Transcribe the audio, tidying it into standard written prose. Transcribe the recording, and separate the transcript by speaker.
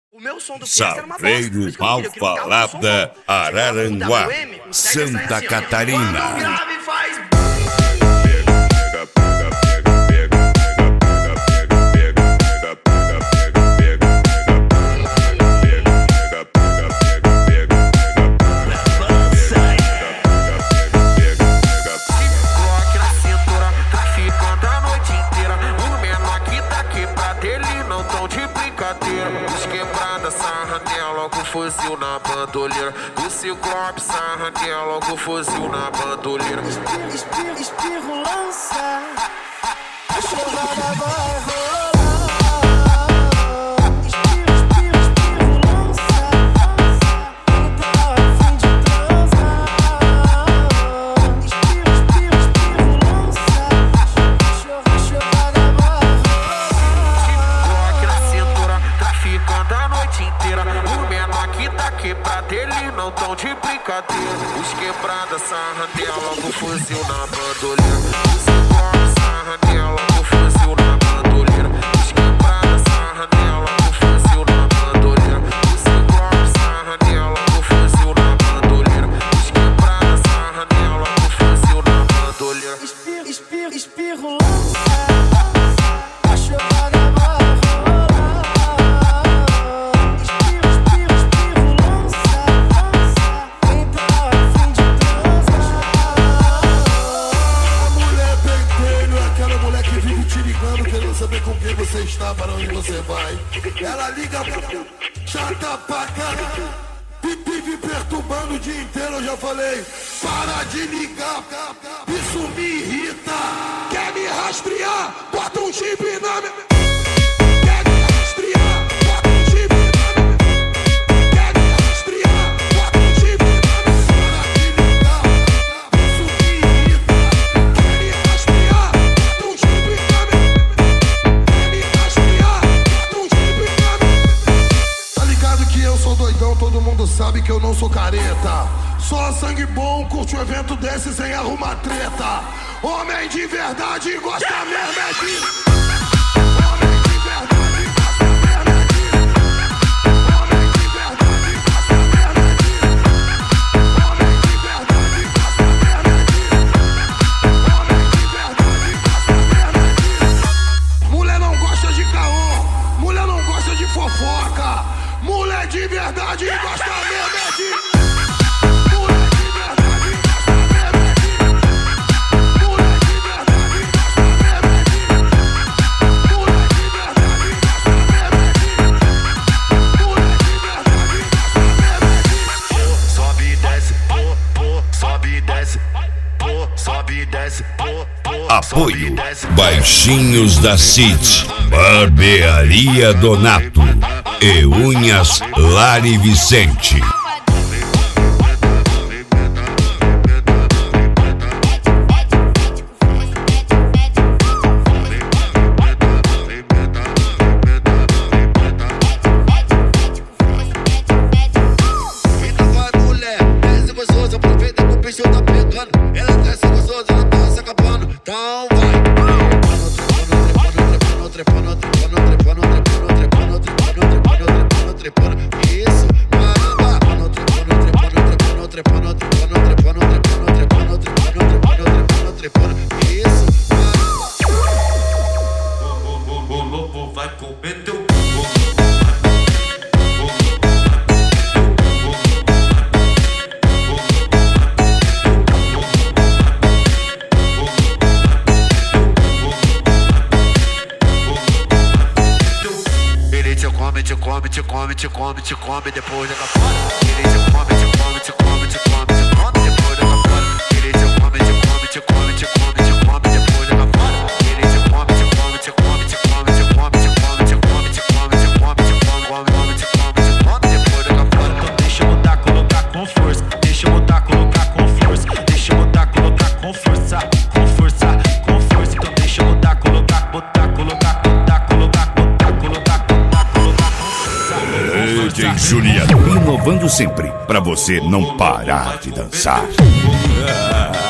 Speaker 1: O meu som do Fiesta era uma bosta.
Speaker 2: Salveiro, Malfalada, Araranguá, Santa Catarina.
Speaker 3: Sarra nela com fuzil na bandoleira. O Ciclope sarra nela com fuzil na bandoleira.
Speaker 4: Espirro lança, a chovada vai rolar. Espirro lança, quem tá a fim de transar. Espirro lança, a chovada vai rolar.
Speaker 3: Glock na cintura, traficando a noite inteira. O menor que tá quebrado, ele não tão de brincadeira. Os quebradas sarra nela com fuzil na bandoleira. O Ciclope sarra nela com fuzil na bandoleira. Os quebradas sarra nela com fuzil na bandoleira. O Ciclope sarra nela com fuzil na bandoleira. Os quebradas sarra nela com fuzil na bandoleira.
Speaker 4: Espirro lança, a chovada vai rolar. Espirro lança, quem tá a fim de transar.
Speaker 5: A mulher pentelho é aquela mulher que vive te ligando, querendo saber com quem você está, para onde você vai. Ela liga chata pra caralho, vive perturbando o dia inteiro. Eu já falei, para de ligar, isso me irrita. Quer me rastrear? Bota um chip na minha... Quer me rastrear? Bota um chip na minha... Quer me rastrear? Bota um chip na minha... Para de ligar, isso me irrita. Quer me rastrear? Bota um chip na minha... Quer me rastrear? Bota um chip na minha... Tá ligado que eu sou doidão, todo mundo sabe que eu não sou careta. Só sangue bom, curte um evento desse sem arrumar treta. Homem de verdade gosta mesmo é disso. Homem de verdade gosta mesmo é disso. Homem de verdade gosta mesmo é disso. Homem de verdade gosta mesmo é disso. Homem de verdade gosta mesmo é disso. Mulher não gosta de caô, mulher não gosta de fofoca. Mulher de verdade gosta mesmo é disso.
Speaker 2: Apoio Baixinhos da City, Barbearia Donato e Unhas Lari Vicente.
Speaker 3: Te come, depois joga fora. Ele te come, te come, te come, te come, te come, depois joga fora. Ele te come, te come, te come, te come, te come, depois joga fora. Ele te come, te come, te come, te come, te come, te come, te come, te come, te come, te come, te come, depois joga fora.
Speaker 6: Então deixa eu botar, colocar com força. Deixa eu botar, colocar com força. Deixa eu botar, colocar com força. Com força, com força. Então deixa eu botar, colocar, botar, colocar, botar, colocar, botar, colocar, botar, colocar com força.
Speaker 2: DJ Juliano, inovando sempre, pra você não parar de dançar.